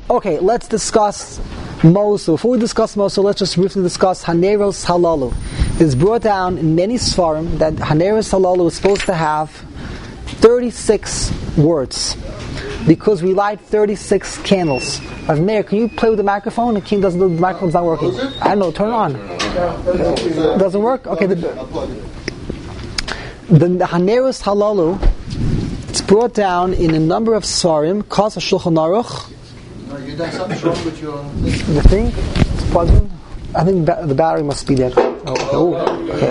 Okay, let's discuss Mosul. Before we discuss Mosul, let's just briefly discuss Haneros Halalu. It's brought down in many Sfarim that Haneros Halalu is supposed to have 36 words, because we light 36 candles. Mayor, can you play with the microphone? The king doesn't. The microphone's not working. I don't know. Turn it on. Doesn't work. Okay. The Haneros Halalu, it's brought down in a number of Sfarim. Kasa Shulchan Aruch. You done something wrong with your The thing? It's plugged in? I think the battery must be dead. Okay.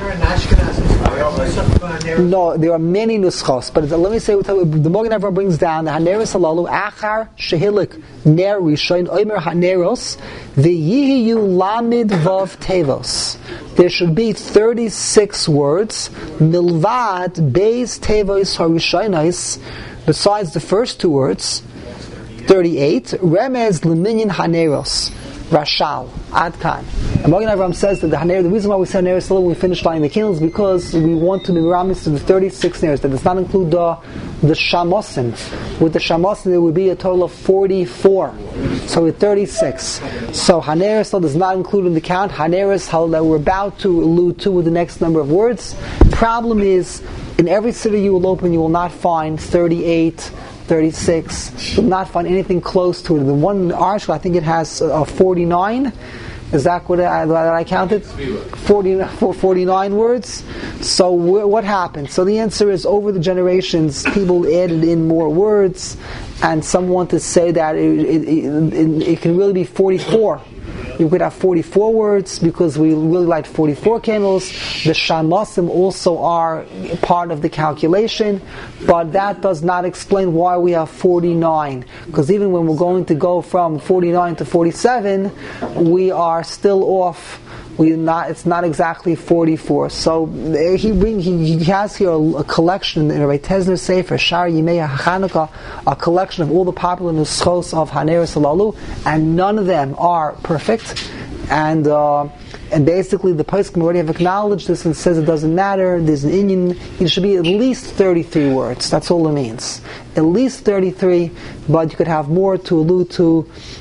No, there are many nuschos, but let me say, the Morgan Ever brings down the Haneros Halalu, Achar Shehilik Ner Rishon Omer Haneros, the Yihiyu Lamid Vav Tevos. There should be 36 words, Milvad Beis Tevos Harishonos, besides the first two words, 38, Remez Leminyan Haneros, Rashal, Adkan. And Magen Avraham says that the reason why we say Haneros when we finish lighting the candles is because we want to be miramis to the 36 Neros. That does not include the Shamosim. With the Shamosim, there would be a total of 44. So with 36. So Haneros does not include in the count. Haneros that we're about to allude to with the next number of words. Problem is, in every city you will open, you will not find 38, 36. You will not find anything close to it. The one article, I think it has 49. Is that what I counted? 49 words. So what happened? So the answer is, over the generations, people added in more words, and some want to say that it can really be 44. You could have 44 words because we really light 44 candles. The Shamosim also are part of the calculation, but that does not explain why we have 49. Because even when we're going to go from 49 to 47, we are still off. It's not exactly 44. So he has here a collection in Rabbi Tezner Sefer Shar Yimei HaChanukah, a collection of all the popular nuschos of Haneros Halalu, and none of them are perfect. And basically the poskim already have acknowledged this and says it doesn't matter. There's an Indian. It should be at least 33 words. That's all it means. At least 33, but you could have more to allude to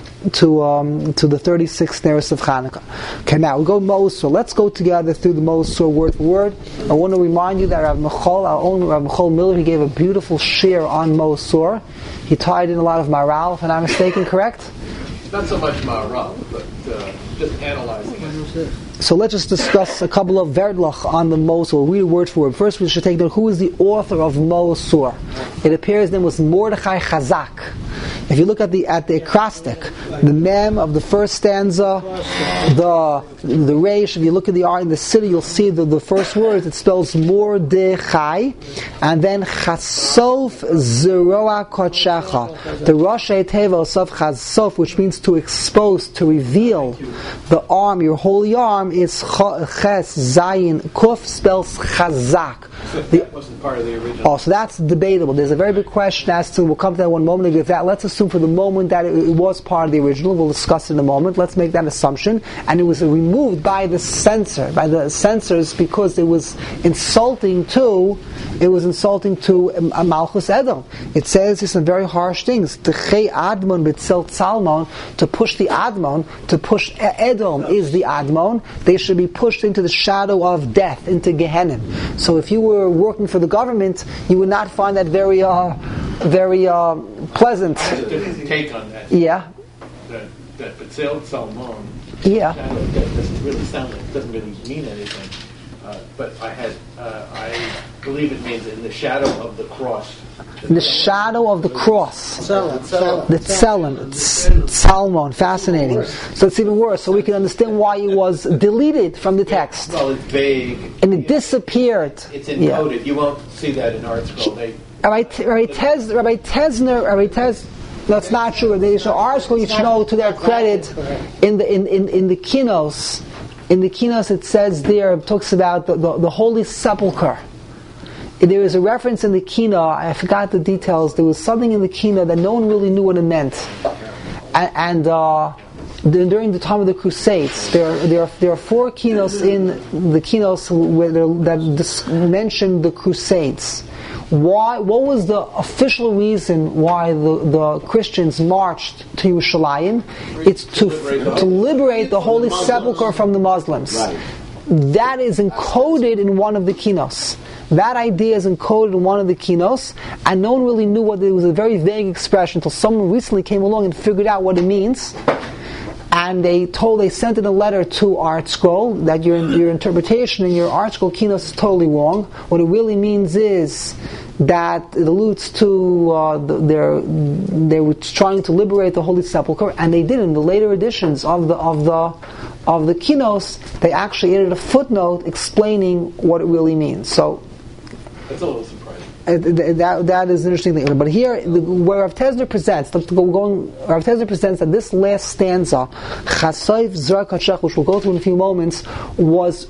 the 36 Neros of Chanukah. Okay, now we go Mosul. Let's go together through the Mosul word for word. I want to remind you that Rav Michal, our own Rav Michal Miller, he gave a beautiful shir on Mosul. He tied in a lot of maral, if I'm not mistaken, correct? Not so much maral, but just analyzing it. So let's just discuss a couple of verdlach on the Mosul. We'll read word for word. First, we should take note who is the author of Mosul. It appears his name was Mordechai Chazak. If you look at the acrostic, the mem of the first stanza, the reish, if you look at the art in the city, you'll see the first words. It spells Mordechai, and then Chasof Zeroa Kotshecha. The Roshei Tevos of Chasof, which means to expose, to reveal the arm, your holy arm, is Ches Zayin Kuf, spells Chazak. That wasn't part of the original. Oh, so that's debatable. There's a very big question as to, we'll come to that one moment ago. Let's assume for the moment that it was part of the original. We'll discuss it in a moment. Let's make that assumption. And it was removed by the censors, because it was insulting to Malchus Edom. It says some very harsh things. To push the Admon, to push Edom is the Admon. They should be pushed into the shadow of death, into Gehenna. So if you were working for the government, you would not find that very pleasant. I have a different take on that. Yeah. That Betzel Salmon. Yeah. That doesn't really sound like, doesn't really mean anything. But I believe it means in the shadow of the cross. In the shadow of the cross. Tzelem. The Tzelem. Salmon. Fascinating. So it's even worse. So we can understand why it was deleted from the text. Well, it's vague. And it disappeared. It's encoded. You won't see that in Art Scroll. Rabbi Tezner, that's not true. Our school, you should know, to their credit, in the Kinos, it says there, it talks about the Holy Sepulchre. There is a reference in the Kina, I forgot the details, there was something in the Kina that no one really knew what it meant. And during the time of the Crusades, there are 4 Kinos in the Kinos that mention the Crusades. What was the official reason why the Christians marched to Yerushalayim? It's to liberate the Holy Sepulchre from the Muslims. Right. That is encoded in one of the kinos. That idea is encoded in one of the kinos, and no one really knew what it was. A very vague expression until someone recently came along and figured out what it means. And they sent in a letter to Art Scroll that your interpretation in your Art Scroll kinos is totally wrong. What it really means is that it alludes to they were trying to liberate the Holy Sepulchre, and they did in the later editions of the kinos. They actually added a footnote explaining what it really means. So that's a little surprising. That is an interesting thing. But here, where Rav Tesner presents, Rav Tesner presents that this last stanza, Chasoif Zera Kachach, which we'll go through in a few moments, was,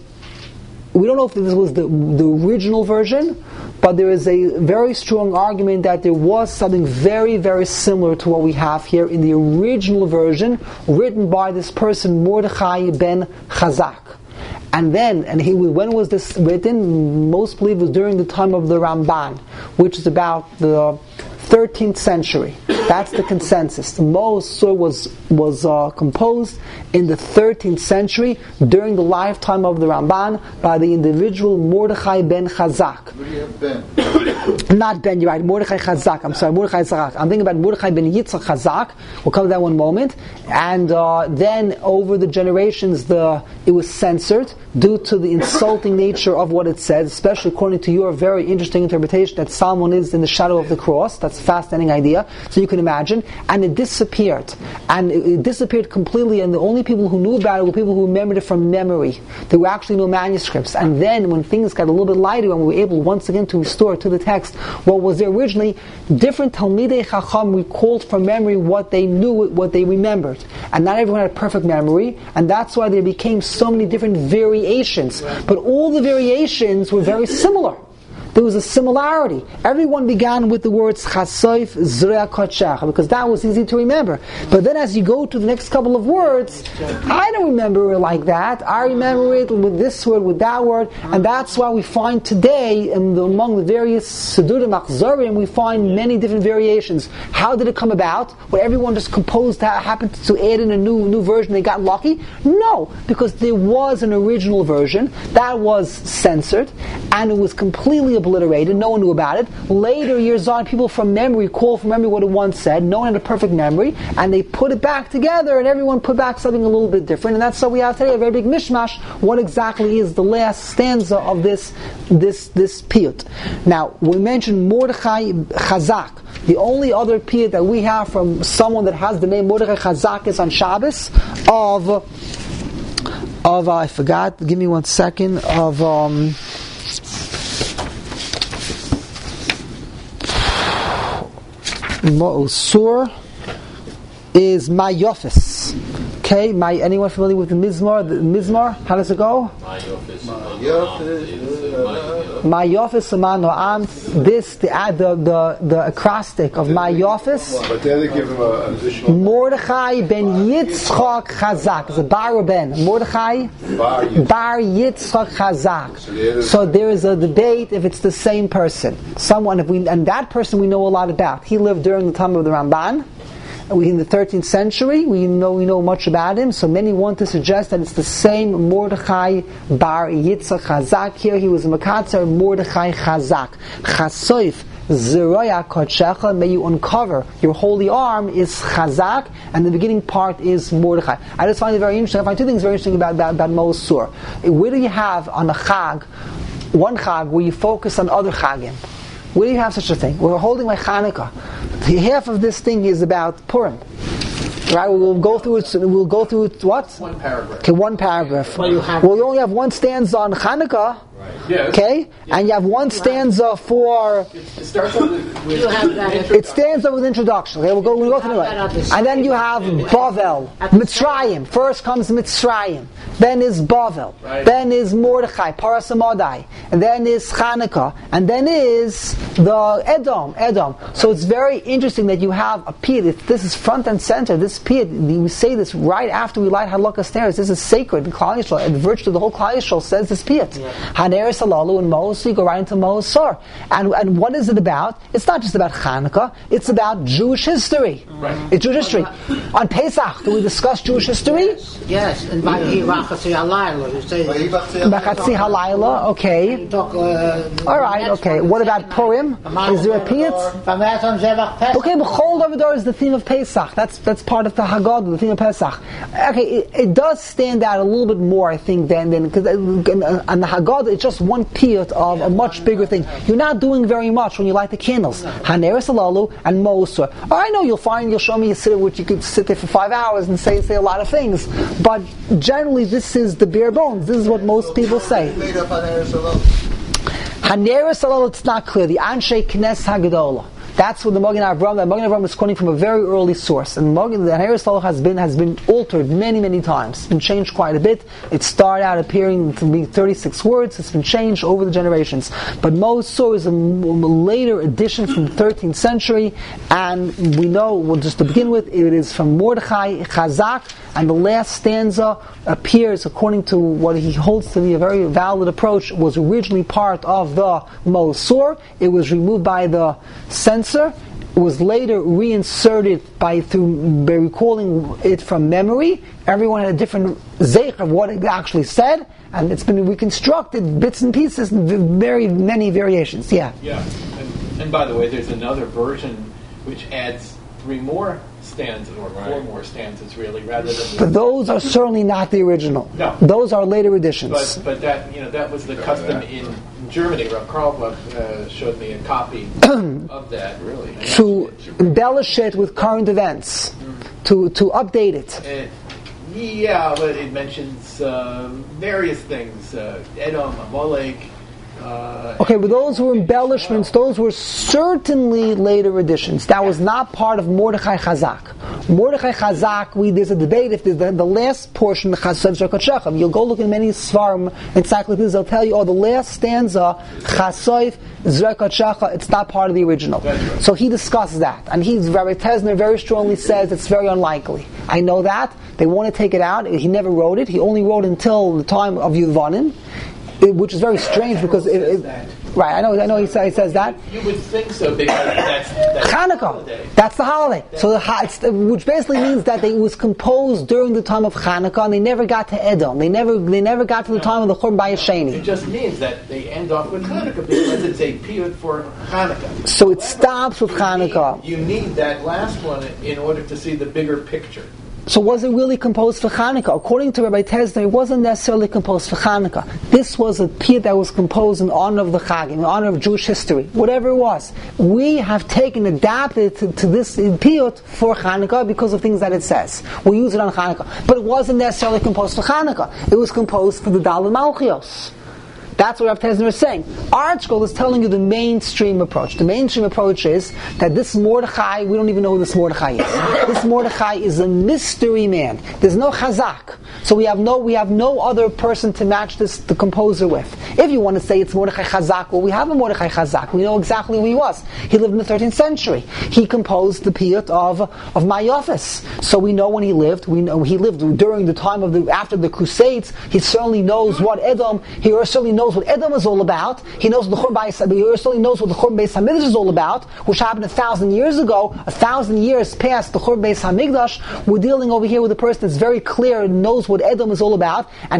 we don't know if this was the original version, but there is a very strong argument that there was something very, very similar to what we have here in the original version, written by this person, Mordechai ben Chazak. And when was this written? Most believe it was during the time of the Ramban, which is about the 13th century. That's the consensus. The Maoz was composed in the 13th century during the lifetime of the Ramban by the individual Mordechai ben Chazak. What do you have, Ben? Not Ben, you're right. Mordechai Chazak. I'm sorry, Mordechai Chazak. I'm thinking about Mordechai ben Yitzchak Chazak. We'll come to that one moment. And then over the generations, it was censored due to the insulting nature of what it says, especially according to your very interesting interpretation that Solomon is in the shadow of the cross. That's a fascinating idea. So you can imagine. And it disappeared. And it disappeared completely, and the only people who knew about it were people who remembered it from memory. There were actually no manuscripts. And then when things got a little bit lighter and we were able once again to restore to the text what was there originally, different Talmidei Chacham recalled from memory what they knew, what they remembered. And not everyone had a perfect memory, and that's why there became so many different variations. But all the variations were very similar. There was a similarity. Everyone began with the words Chasoif Zera Kachach, because that was easy to remember. But then as you go to the next couple of words, I don't remember it like that. I remember it with this word, with that word, and that's why we find today, among the various Sedurim Achzarim, we find many different variations. How did it come about? Where everyone just composed, happened to add in a new version, they got lucky? No, because there was an original version that was censored, and it was completely obliterated. No one knew about it. Later years on, people from memory call from memory what it once said. No one had a perfect memory, and they put it back together, and everyone put back something a little bit different. And that's what we have today, a very big mishmash. What exactly is the last stanza of this piyut? Now, we mentioned Mordechai Chazak. The only other piyut that we have from someone that has the name Mordechai Chazak is on Shabbos of I forgot. Give me 1 second. Of Sur is Mayofis. Okay, anyone familiar with the Mizmar? How does it go? Mayofis Amanoam. This the acrostic of Mayofis. But then they give him an additional. Mordechai ben Yitzchak Chazak. It's a Bar Ben. Mordechai Bar Yitzchak Chazak. So there is a debate if it's the same person. And that person we know a lot about. He lived during the time of the Ramban. In the 13th century, we know much about him, so many want to suggest that it's the same Mordechai Bar Yitzchak Chazak. Here he was a Makatzer, Mordechai Chazak. Chasoif Zera Kachach, may you uncover your holy arm, is Chazak, and the beginning part is Mordechai. I just find it very interesting. I find two things very interesting about Maoz Sur. Where do you have on a Chag, one Chag, where you focus on other Chagim? Where do you have such a thing? We're holding like Hanukkah. Half of this thing is about Purim. Right? We'll go through it. What? One paragraph. Okay, one paragraph. Well, you only have one stanza on Hanukkah. Right. Yes. Okay, and you have one stanza for. It starts with You have that. It stands up with introduction. Okay, we'll go through it. And then you have Bavel, Mitzrayim. First comes Mitzrayim. Then is Bavel. Right. Then is Mordechai, Parasamodai. And then is Chanukah. And then is the Edom. So it's very interesting that you have a piyut. This is front and center. This piyut, we say this right after we light Halakha stairs. This is sacred. The Klal Yisrael, the virtue of the whole Klal Yisrael says this piyut. Haneres Halalu and Maos, you go right into Maosor. And what is it about? It's not just about Hanukkah, it's about Jewish history. Right. It's Jewish history. On Pesach, do we discuss Jewish history? Yes, and by Vachatzi Halayla, you say Bachatzi Halayla, okay. you talk. Alright, okay. What about Purim? Is there a piyut? Okay, but Chol over there is the theme of Pesach. That's part of the Haggadah, the theme of Pesach. Okay, it does stand out a little bit more, I think, than because on the Haggadah it's just one piyut of a much bigger thing. You're not doing very much when you light the candles. Haneres Halalu and Mosor. I know you'll show me a sitter which you could sit there for 5 hours and say a lot of things, but generally this is the bare bones. This is what most people say. Made up Haneres Halalu. Haneres Halalu, it's not clear. The Anshe Knes Hagadola. That's what the Magen Avraham. The Magen Avraham is quoting from a very early source, and the Haneres Halalu has been altered many times. It's been changed quite a bit. It started out appearing to be 36 words. It's been changed over the generations. But Mosor is a later addition from the 13th century, and we know, well, just to begin with, it is from Mordechai Chazak, and the last stanza appears, according to what he holds to be a very valid approach, was originally part of the Mosor. It was removed by the censor. It was later reinserted by recalling it from memory. Everyone had a different zeich of what it actually said, and it's been reconstructed bits and pieces, very many variations. Yeah. Yeah, and by the way, there's another version which adds 3 more stanzas or 4 more stanzas, really, rather than. But those are certainly not the original. No, those are later editions. But that was the custom in Germany. Rav Karlbach showed me a copy of that. Really, to embellish it with current events, to update it. Yeah, but it mentions various things: Edom, Amalek. Okay, but those were embellishments. Those were certainly later additions. That was not part of Mordechai Chazak. Mordechai Chazak, there's a debate if there's the last portion, the Chasav Zerkat Shechem. You'll go look in many Svarim encyclopedias, they'll tell you, the last stanza, Chasav Zerkat Shechem, it's not part of the original. Right. So he discusses that. And Rabbi Tesner very strongly says it's very unlikely. I know that. They want to take it out. He never wrote it. He only wrote until the time of Yudvanim. Which is very strange because right, I know he says that. You would think so because that's Hanukkah. Holiday. That's the holiday. So which basically means that it was composed during the time of Hanukkah, and they never got to Edom. They never got to the time of the Churban Bayesheni. It just means that they end off with Hanukkah because it's a piyut for Hanukkah. So it stops with Hanukkah. You need that last one in order to see the bigger picture. So was it really composed for Hanukkah? According to Rabbi Tesner, it wasn't necessarily composed for Hanukkah. This was a piyut that was composed in honor of the Chagim, in honor of Jewish history, whatever it was. We have adapted to this piyut for Hanukkah because of things that it says. We use it on Hanukkah. But it wasn't necessarily composed for Hanukkah. It was composed for the Daled Malchios. That's what Rav Tesner is saying. ArtScroll is telling you the mainstream approach. The mainstream approach is that this Mordechai, we don't even know who this Mordechai is. This Mordechai is a mystery man. There's no Chazak. So we have no other person to match the composer with. If you want to say it's Mordechai Chazak, well, we have a Mordechai Chazak. We know exactly who he was. He lived in the 13th century. He composed the piyut of Mayofis. So we know when he lived. We know he lived during the time after the Crusades. He certainly knows what Edom. He certainly knows what Edom is all about. He knows what the Churban Beis Hamikdash is all about, which happened 1,000 years ago. 1,000 years past the Churban Beis Hamikdash. We're dealing over here with a person that's very clear and knows what Edom is all about. And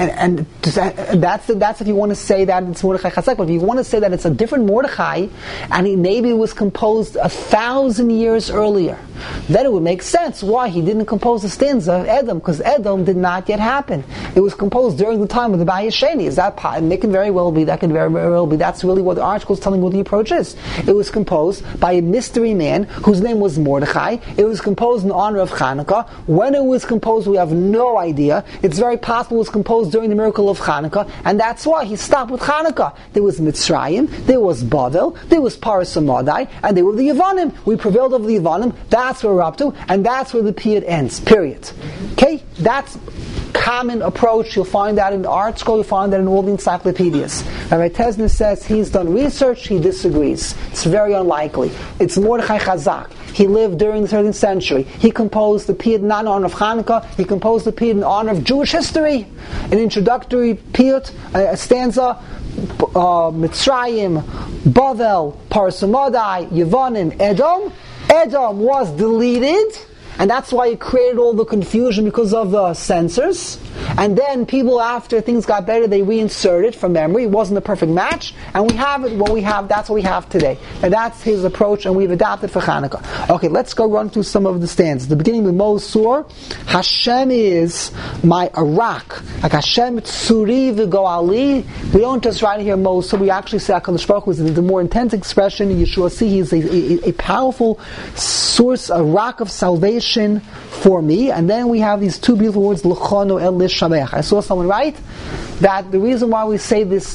that's if you want to say that it's Mordechai Chazak. But if you want to say that it's a different Mordechai, and maybe it was composed 1,000 years earlier, then it would make sense why he didn't compose the stanza of Edom, because Edom did not yet happen. It was composed during the time of the Bayesheni. Is that it can very well be. That can very well be. That's really what the article is telling what the approach is. It was composed by a mystery man whose name was Mordechai. It was composed in honor of Hanukkah. When it was composed, we have no idea. It's very possible it was composed during the miracle of Hanukkah, and that's why he stopped with Hanukkah. There was Mitzrayim, there was Bavel, there was Paras Amadai, and there were the Yavanim. We prevailed over the Yavanim. That's where we're up to, and that's where the piyut ends. Period. Okay, that's common approach. You'll find that in the ArtScroll. You'll find that in all the encyclopedias. Rabbi Tesner says he's done research. He disagrees. It's very unlikely. It's Mordechai Chazak. He lived during the 13th century. He composed the piyut not in honor of Hanukkah. He composed the piyut in honor of Jewish history. An introductory piyut, a stanza, Mitzrayim, Bavel, Parsamadai, Yevonim, Edom. Edom was deleted, and that's why it created all the confusion because of the censors. And then people, after things got better, they reinserted from memory. It wasn't a perfect match, and we have it. What we have, that's what we have today, and that's his approach, and we've adopted for Hanukkah. Okay, let's go run through some of the stanzas. The beginning with Mosur, Hashem is my rock, like Hashem Tzuri v'Goali. We don't just write here Mosur. We actually say HaKadosh Baruch Hu is the more intense expression. Yeshua see he is a powerful source, a rock of salvation for me. And then we have these two beautiful words, L'chono El Lishabeach. I saw someone write that the reason why we say this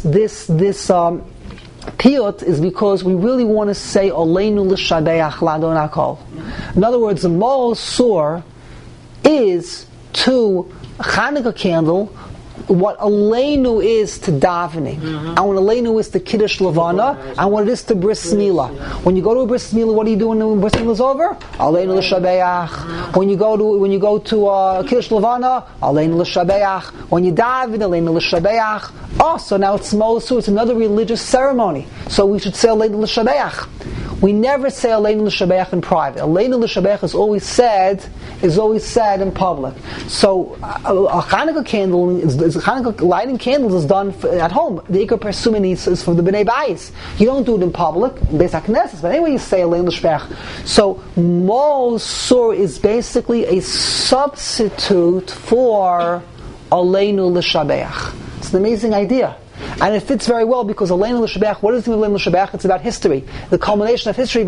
piyut is because we really want to say Oleinu Lishabeach Ladon HaKol. In other words, the Mosur is to Hanukkah candle what Aleinu is to davening, and what Aleinu is to Kiddush Levana, and what it is to Bris Milah. When you go to a Bris Milah, what are you doing when Bris Milah is over? Aleinu l'shabeach. When you go to Kiddush Levana, Aleinu l'shabeach. When you daven, Aleinu l'shabeach. Oh, so now it's Mosur. It's another religious ceremony. So we should say Aleinu l'shabeach. We never say Aleinu l'shabeach in private. Aleinu l'shabeach is always said in public. So a Hanukkah candle, Hanukkah lighting candles is done at home. The Ikar Persumini is for the Bnei Bayis. You don't do it in public, Beis HaKnesses, but anyway you say Aleinu l'shabeach. So Mosur is basically a substitute for Aleinu l'shabeach. It's an amazing idea. And it fits very well because Aleinu l'shabeach, what is the Aleinu l'shabeach? It's about history. The culmination of history,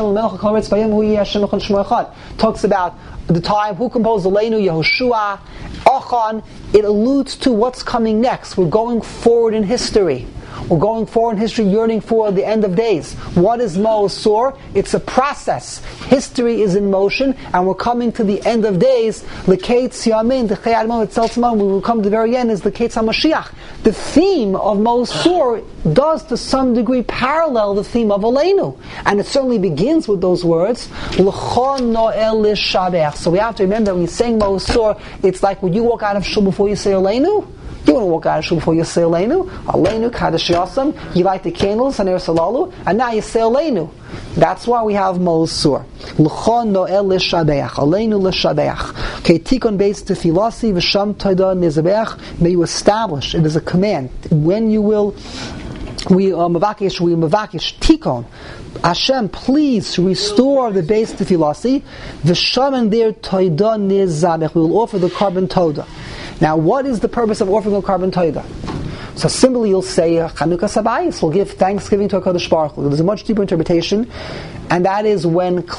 talks about the time, who composed Aleinu, Yehoshua, Achan. It alludes to what's coming next. We're going forward in history. We're going forward in history, yearning for the end of days. What is Mosur? It's a process. History is in motion, and we're coming to the end of days. L'keitz yamin, we will come to the very end, is L'keitz HaMashiach. The theme of Mosur does to some degree parallel the theme of Aleinu. And it certainly begins with those words, L'chon no'el l'shabeach. So we have to remember that when you're saying Mosur, it's like when you walk out of shul before you say Aleinu. You want to walk out of shul before you say Aleinu. Aleinu, Kadosh Yasam. You light the candles, Haner Salalu, and now you say Aleinu. That's why we have Mosur. L'chon no'el l'shabeach. Aleinu l'shabeach. Okay, tikon beis tefilasi v'sham toida nizabeach. May you establish, it is a command, when you will, we mavakish tikon. Hashem, please restore the beis tefilasi. V'sham and there toida nizabech. We will offer the carbon toda. Now, what is the purpose of offering a carbon toida? So simply you'll say Chanukah Sabayis. We'll give thanksgiving to HaKadosh Baruch Hu. There's a much deeper interpretation, and that is when you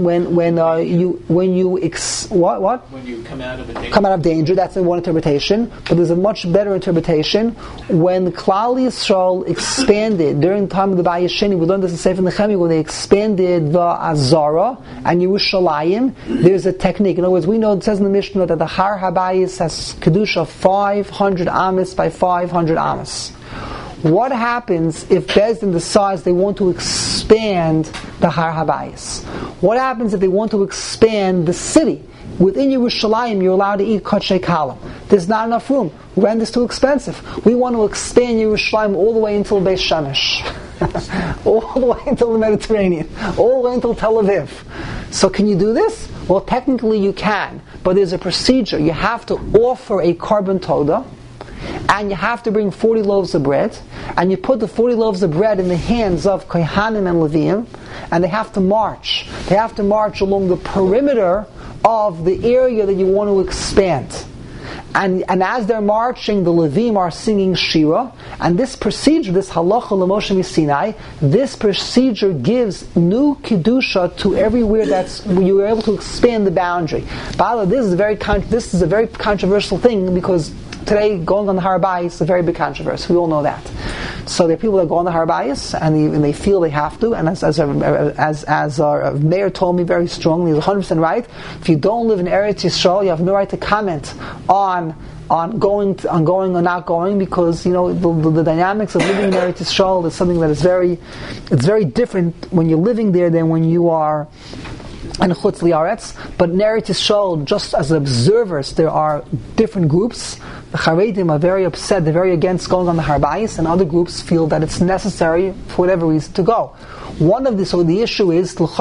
come out of danger. That's in one interpretation. But there's a much better interpretation when Klal Yisrael expanded during the time of the Bayis Sheni. We learned this in Sefer Nehemiah when they expanded the Azara and Yerushalayim. There's a technique. In other words, we know it says in the Mishnah that the Har HaBayis has kedusha 500 amas by 500 amas. What happens if Beis Din decides they want to expand the Har HaBayis? What happens if they want to expand the city? Within Yerushalayim, you're allowed to eat kachei kalam. There's not enough room. Rent is too expensive. We want to expand Yerushalayim all the way until Beis Shemesh. All the way until the Mediterranean. All the way until Tel Aviv. So can you do this? Well, technically you can. But there's a procedure. You have to offer a carbon toda, and you have to bring 40 loaves of bread, and you put the 40 loaves of bread in the hands of Kohanim and Leviim, and they have to march. They have to march along the perimeter of the area that you want to expand. And as they're marching, the Levim are singing Shira, and this procedure, this halacha l'Moshe Sinai, this procedure gives new kedusha to everywhere that's you were able to expand the boundary. By the way, this is a very controversial thing because today, going on the Har HaBayis is a very big controversy. We all know that. So there are people that go on the Har HaBayis and they feel they have to. And as our mayor told me very strongly, he's 100% right. If you don't live in Eretz Yisrael, you have no right to comment on going or not going, because the dynamics of living in Eretz Yisrael is something that is very different when you're living there than when you are and Chutz Liaretz, but in Eretz Yisrael, just as observers, there are different groups. The Charedim are very upset, they're very against going on the Har Bayis, and other groups feel that it's necessary for whatever reason to go. One of the issue is the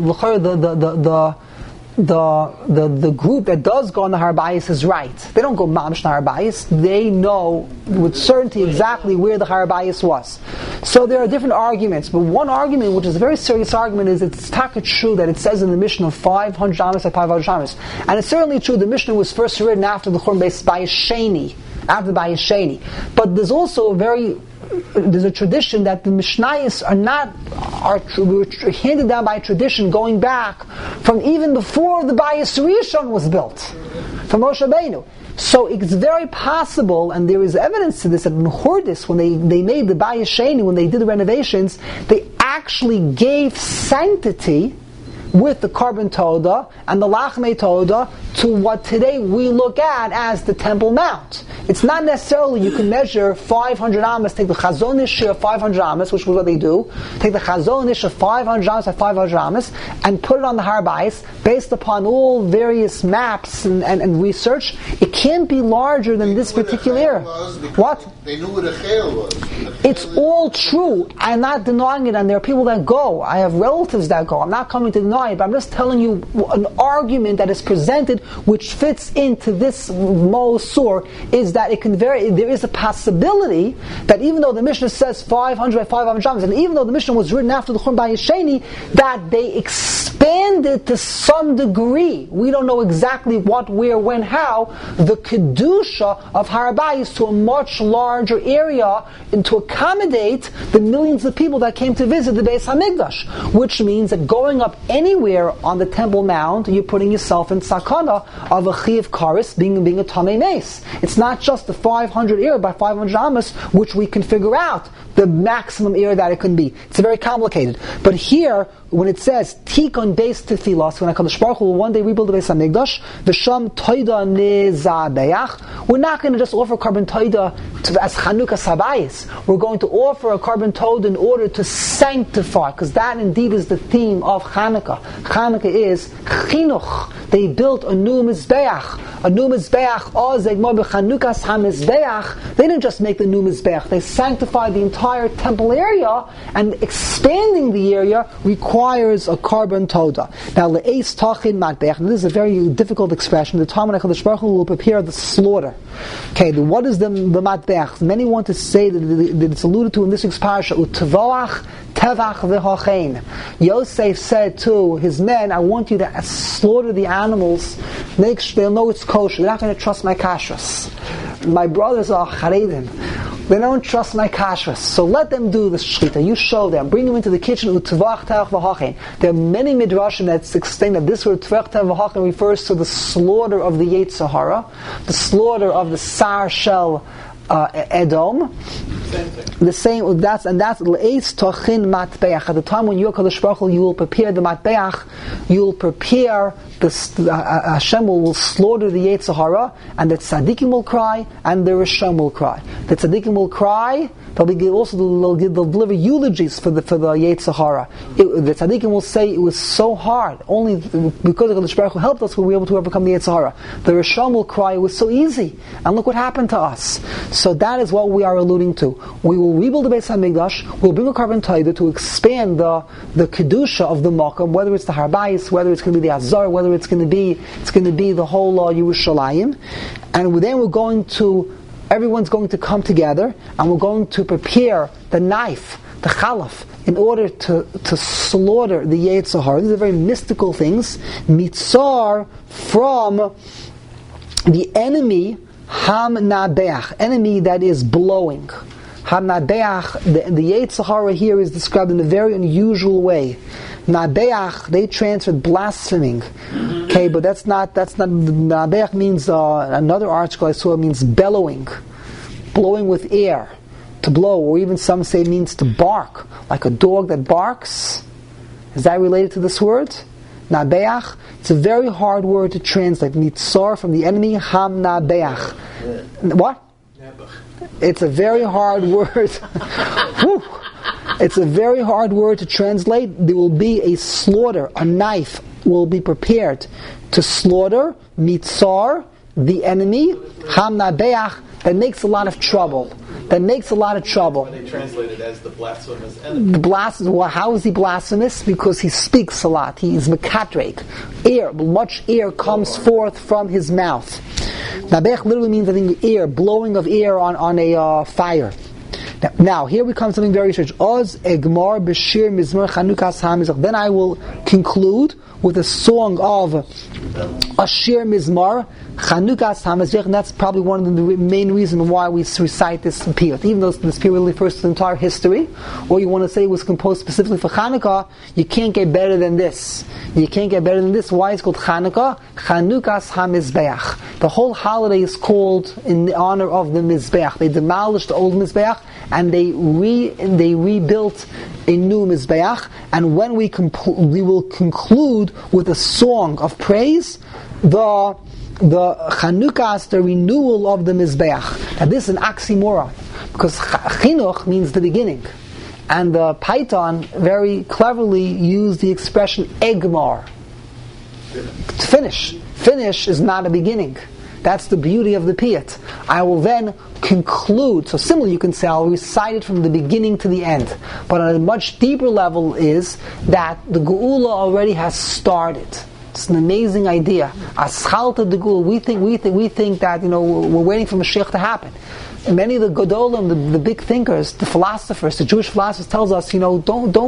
group that does go on the Har Bayis is right. They don't go mamish to Har Bayis. They know with certainty exactly where the Har Bayis was. So there are different arguments, but one argument, which is a very serious argument, is it's taka true that it says in the Mishnah 500 amas at 500 amas. And it's certainly true the Mishnah was first written after the Churban Beis Bayis Sheni, after the Bayis Sheni. But there's also there's a tradition that the Mishnayos were handed down by tradition going back from even before the Bayis Rishon was built, from Moshe Rabbeinu. So it's very possible, and there is evidence to this, that in Hordis, when they made the Bayis Sheni, when they did the renovations, they actually gave sanctity with the Korban Toda and the Lachmei Toda to what today we look at as the Temple Mount. It's not necessarily you can measure 500 amas, take the Chazon Ish of 500 amas, which is what they do, take the Chazon Ish of 500 amas at 500 amas, and put it on the Har Bayis, based upon all various maps and research. It can't be larger than this particular era. What? They knew what a chayil was. It's all true. I'm not denying it, and there are people that go. I have relatives that go. I'm not coming to deny it, but I'm just telling you an argument that is presented which fits into this Mosur is that it can vary. There is a possibility that even though the Mishnah says 500 by 500 jams, and even though the Mishnah was written after the Churban Bayis Sheni, that they expanded to some degree. We don't know exactly what, where, when, how, the Kedusha of Har Bayis to a much larger area and to accommodate the millions of people that came to visit the Beis HaMikdash, which means that going up anywhere on the Temple Mount, you're putting yourself in sakana of a Chiv Karis being a Tamei Meis. It's not just the 500 area by 500 amas, which we can figure out the maximum area that it can be. It's very complicated. But here, when it says Tikon Beis Tefilas, when HaKadosh Baruch Hu will one day rebuild the Beis HaMikdash, V'sham Toida Nezabeach, we're not going to just offer Korban Toida as Chanukah Sabayis. We're going to offer a Korban Toida in order to sanctify, because that indeed is the theme of Chanukah. Chanukah is Chinuch. They built a new Mizbeach. A new Mizbeach, Ozegmo B'Chanukas HaMizbeach. They didn't just make the new Mizbeach. They sanctified the entire temple area, and expanding the area requires a Korban Toda. Now, Le'ez Tachin Matbeach, and this is a very difficult expression. The time when HaKadosh Baruch Hu will prepare the slaughter. Okay, what is the Matbeach? Many want to say that it's alluded to in this week's parasha, Utavoach Tevach V'Hochein. Yosef said to his men, I want you to slaughter the animals, make sure they'll know it's kosher. They're not going to trust my kashrus. My brothers are charedim. They don't trust my kashrus. So let them do the shechita. You show them. Bring them into the kitchen. Utvach tevach v'hachin. There are many midrashim that explain that this word tvach tevach v'hachin refers to the slaughter of the Yetzer Hara, the slaughter of the Sar Shel Edom. The same. That's le'ez tachin matbeach. At the time when you are HaKadosh Baruch Hu, you will prepare the matbeach. You will prepare Hashem will slaughter the Yetzer Hara, and the tzaddikim will cry, and the Rishon will cry. The tzaddikim will cry. They'll deliver eulogies for the Yetzer Hara. The tzaddikim will say it was so hard. Only because of HaKadosh Baruch Hu helped us, we were able to overcome the Yetzer Hara. The Rishon will cry, it was so easy, and look what happened to us. So that is what we are alluding to. We will rebuild the Beis HaMikdash. We'll bring a Korban Toda to expand the kedusha of the Makom, whether it's the Har Bayis, whether it's going to be the Azar, whether it's going to be the whole Yerushalayim, and then everyone's going to come together, and we're going to prepare the knife, the chalaf, in order to slaughter the Yetzer Hara. These are very mystical things. Mitzar from the enemy, Ham Nabeach, enemy that is blowing. Ham Nabeach, the Yetzer Hara here is described in a very unusual way. Nabeach, they transferred blaspheming. Okay, but that's not. Nabeach means another article I saw means bellowing, blowing with air, to blow, or even some say means to bark, like a dog that barks. Is that related to this word? Nabeach. It's a very hard word to translate. Mitzar from the enemy. Ham Nabeach. What? It's a very hard word. It's a very hard word to translate. There will be a slaughter, a knife, will be prepared to slaughter mitzar, the enemy, hamnabeach, that makes a lot of trouble. When they translate it as the blasphemous enemy. Well, how is he blasphemous? Because he speaks a lot. He is mekatrek. Much air comes forth from his mouth. Nabech literally means, I think, air, blowing of air on a fire. Now, here we come to something very strange. Oz egmar b'shir mizmor chanukas hamizach. Then I will conclude with a song of Ashir Mizmar Chanukas HaMizrach, and that's probably one of the main reasons why we recite this piyut. Even though this piyut refers to the entire history, or you want to say it was composed specifically for Chanukah, you can't get better than this. Why is it called Chanukah? Chanukas HaMizbeach. The whole holiday is called in the honor of the Mizbeach. They demolished the old Mizbeach and they rebuilt a new Mizbeach. And when we will conclude with a song of praise, the Chanukas, the renewal of the Mizbeach. Now this is an oxymoron, because Chinuch means the beginning. And the Python very cleverly used the expression Egmar. To finish. Finish is not a beginning. That's the beauty of the piyut. I will then conclude. So similarly, you can say I'll recite it from the beginning to the end. But on a much deeper level is that the Geula already has started. It's an amazing idea. Aschalta de Geula. We think that we're waiting for Mashiach to happen. And many of the Gedolim, the big thinkers, the philosophers, the Jewish philosophers, tells us, don't.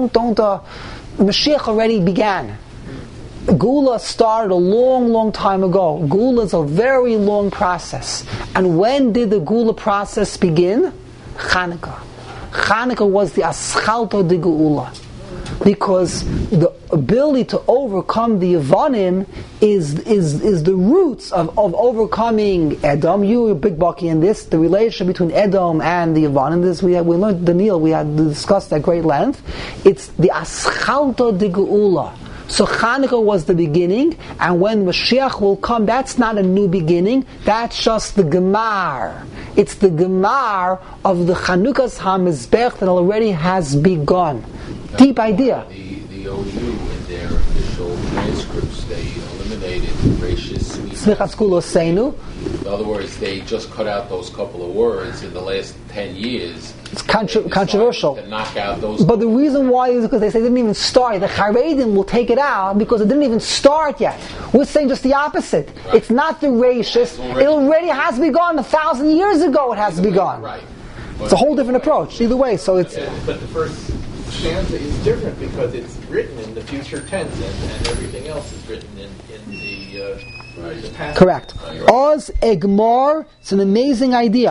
Mashiach already began. Geula started a long time ago. Geula is a very long process. And when did the Geula process begin? Chanukah. Chanukah was the Aschalta de Geula. Because the ability to overcome the Yevanim is the roots of overcoming Edom. You were big bucky in this, the relationship between Edom and the Yevanim. This we learned Daniel, we had discussed at great length. It's the Aschalta de Geula. So Chanukah was the beginning, and when Mashiach will come, that's not a new beginning, that's just the Gemar. It's the Gemar of the Chanukas HaMizbech that already has begun. Deep idea. The OU in their official transcripts, they eliminated Rashis Smichas Kulo Seinu. In other words, they just cut out those couple of words in the last 10 years. It's controversial. To knock out those. But the reason why is because they say it didn't even start. The Charedim will take it out because it didn't even start yet. We're saying just the opposite. Right. It's not the Rashis. It already has begun. 1,000 years ago it has begun. Right. It's a whole different approach. Either way, so it's... But the first stanza is different because it's written in the future tense and everything else is written in the past. Correct. Oz Egmar, it's an amazing idea.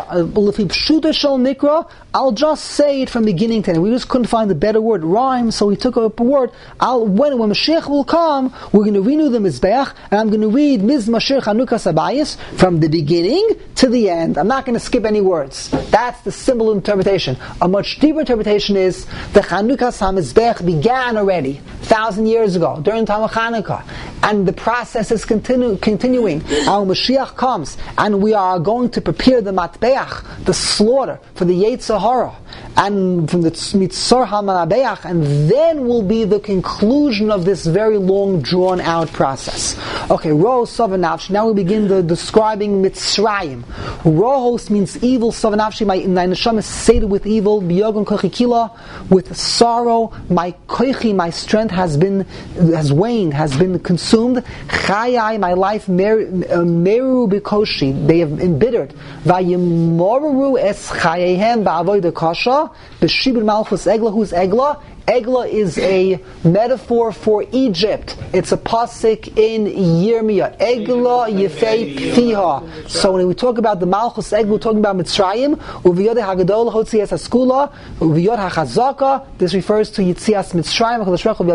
I'll just say it from beginning to end. We just couldn't find a better word. Rhyme, so we took up a word. When Mashiach will come, we're going to renew the Mizbeach, and I'm going to read Miz Mashir Chanukas Abayis from the beginning to the end. I'm not going to skip any words. That's the simple interpretation. A much deeper interpretation is the Chanukas HaMizbeach began already 1,000 years ago, during the time of Chanukah. And the process is continuing. Our Mashiach comes, and we are going to prepare the Matbeach, the slaughter, for the Yetzer Hara, and from the Mitzor HaManabeach, and then will be the conclusion of this very long, drawn-out process. Okay, Roho Savanavshi. Now we begin the describing Mitzrayim. Rohos means evil. Savanavshi, my neshama is sated with evil. Biyogon kochikila, with sorrow. My koichi, my strength has waned, has been consumed. Chayai, my life, meru bikoshi, they have embittered. Vayimoru es chayehem ba'avodah kasha, b'shibur malchus egla. Who's egla? Egla is a metaphor for Egypt. It's a pasuk in Yirmiyah. Egla yefei piha. So when we talk about the Malchus Egla, we're talking about Mitzrayim. Uviyod hagadol hotzias haskula. Uviyod hachazaka. This refers to Yitzias Mitzrayim.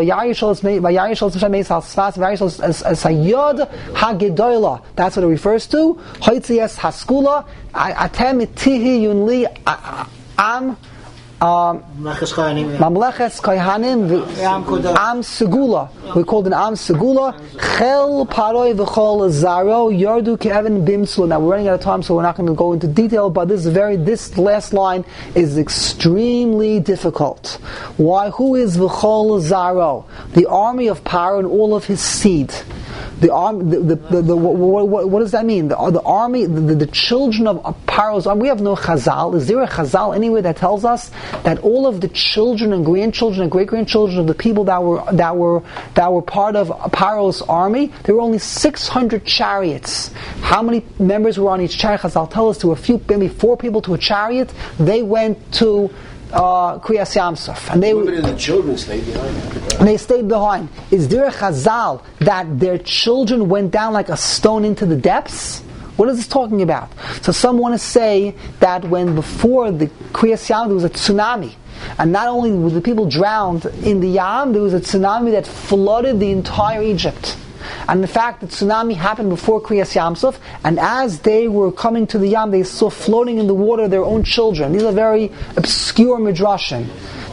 That's what it refers to. Hotzias haskula. Atem tihi yunli am. Mamleches Kohanim. Mamleches Kohanim Am Segula. We called an Am Segula. Chel Paroi v'chol Zaro Yardu Ke'evan Bimsula. Now we're running out of time, so we're not going to go into detail. But this last line is extremely difficult. Why? Who is v'chol Zaro? The army of Paro and all of his seed. The army. What does that mean? The army, the children of Paro's army. We have no Chazal. Is there a Chazal anywhere that tells us that all of the children and grandchildren and great grandchildren of the people that were part of Paro's army? There were only 600 chariots. How many members were on each chariot? Chazal tell us to maybe 4 people to a chariot. They went to Kriyas Yamsuf, and the children stayed behind. And they stayed behind. Is there a Chazal that their children went down like a stone into the depths? What is this talking about? So some want to say that when before the Kriyas Yam there was a tsunami, and not only were the people drowned in the Yam, there was a tsunami that flooded the entire Egypt. And in fact, the tsunami happened before Kriyas Yamsuf, and as they were coming to the Yam, they saw floating in the water their own children. These are very obscure midrashim.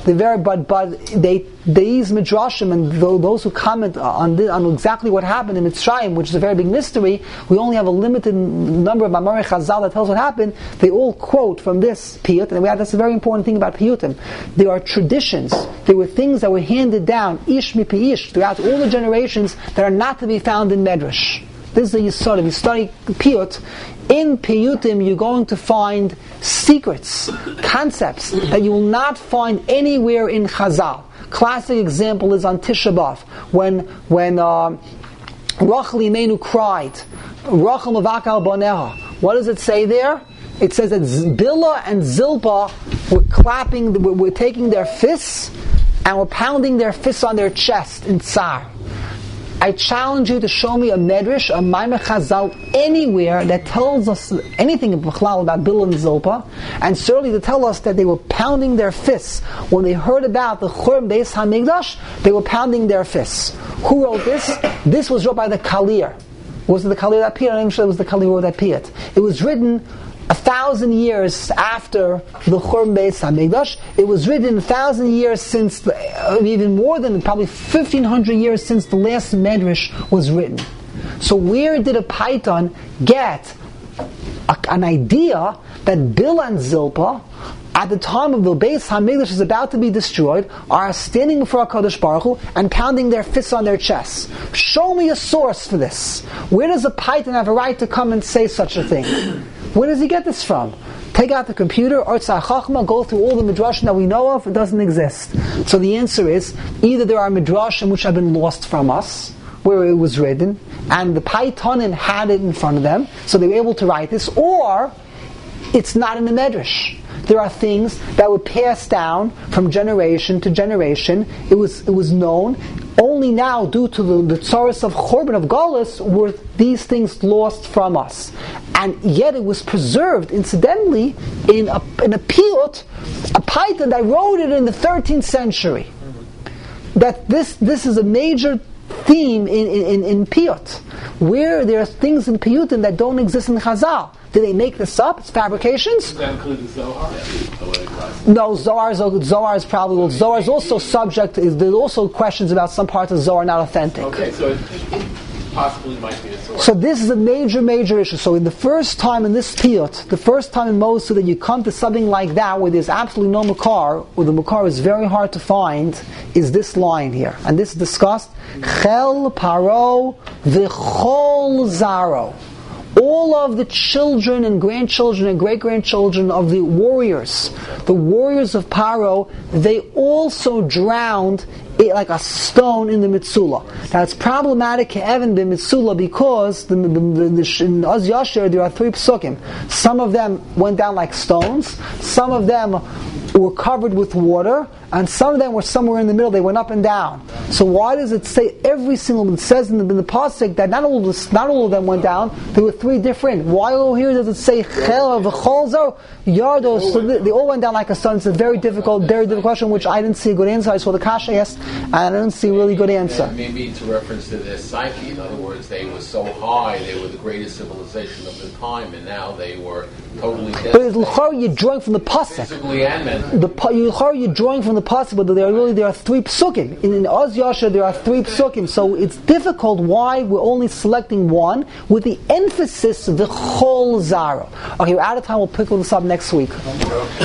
These midrashim and those who comment on exactly what happened in Mitzrayim, which is a very big mystery, we only have a limited number of Mamari Chazal that tells what happened. They all quote from this piyut, and that's a very important thing about piyutim. There are traditions. There were things that were handed down, ish mi pi ish, throughout all the generations that are not to be found in Medrash. This is the Yisod. If you study piyut, in piyutim you're going to find secrets, concepts that you will not find anywhere in Chazal. Classic example is on Tisha B'Av, when Rachel Imenu cried, Rachel Mavakal Boneha. What does it say there? It says that Bilhah and Zilpah were taking their fists and were pounding their fists on their chest in tsar. I challenge you to show me a medrash, a Maimar Chazal, anywhere that tells us anything about Bilhah and Zilpah, and certainly to tell us that they were pounding their fists. When they heard about the Churban Beis HaMikdash, they were pounding their fists. Who wrote this? This was wrote by the Kalir. Was it the Kalir that piyut? I'm not sure it was the Kalir who wrote that piyut. It was written 1,000 years after the Churban Beis HaMikdash. It was written 1,000 years since, even more than probably 1,500 years since the last Medrash was written. So where did a Paitan get an idea that Bilhah and Zilpah, at the time of the Beis HaMikdash is about to be destroyed, are standing before HaKadosh Baruch Hu and pounding their fists on their chests? Show me a source for this. Where does a Paitan have a right to come and say such a thing? Where does he get this from? Take out the computer, Artzah Chachma, go through all the midrashim that we know of. It doesn't exist. So the answer is, either there are midrashim which have been lost from us, where it was written, and the Paitanim had it in front of them, so they were able to write this, or it's not in the Medrash. There are things that were passed down from generation to generation. It was known. Only now, due to the tsaros of Churban, of Galus, were these things lost from us. And yet it was preserved, incidentally, in a piyut, a paitan that wrote it in the 13th century. That this is a major theme in piyut, where there are things in piyutim that don't exist in Chazal. Did they make this up? It's fabrications? Does that include the Zohar? No, Zohar is probably... Well, Zohar is also subject... There's also questions about some parts of Zohar not authentic. Okay, so it possibly might be a source. So this is a major issue. So in the first time in this piyut, the first time in Mosul that you come to something like that where there's absolutely no makar, or the makar is very hard to find, is this line here. And this is discussed. Chel Paro v'chol Zaro. All of the children and grandchildren and great-grandchildren of the warriors of Paro, they also drowned like a stone in the Mitzula. Now it's problematic Evan the Mitzula because in Oz Yashir there are 3 psukim. Some of them went down like stones, some of them were covered with water, and some of them were somewhere in the middle. They went up and down. So why does it say every single? It says in the pasuk that not all of them went down. There were 3 different. Why over here does it say Chel v'cholzo yardos? So they all went down like a stone. It's a very difficult question, which I didn't see a good answer. I saw the kasha yes, and I didn't see a really good answer. Yeah, maybe it's a reference to their psyche. In other words, they were so high, they were the greatest civilization of the time, and now they were totally dead. But you're drawing from the pasuk. Physically and mentally. You're drawing from the pasuk, but there are 3 psukim. In Oz Yasha there are 3 psukim, so it's difficult why we're only selecting one with the emphasis of the Chol Zara. Okay, we're out of time. We'll pick this up next week.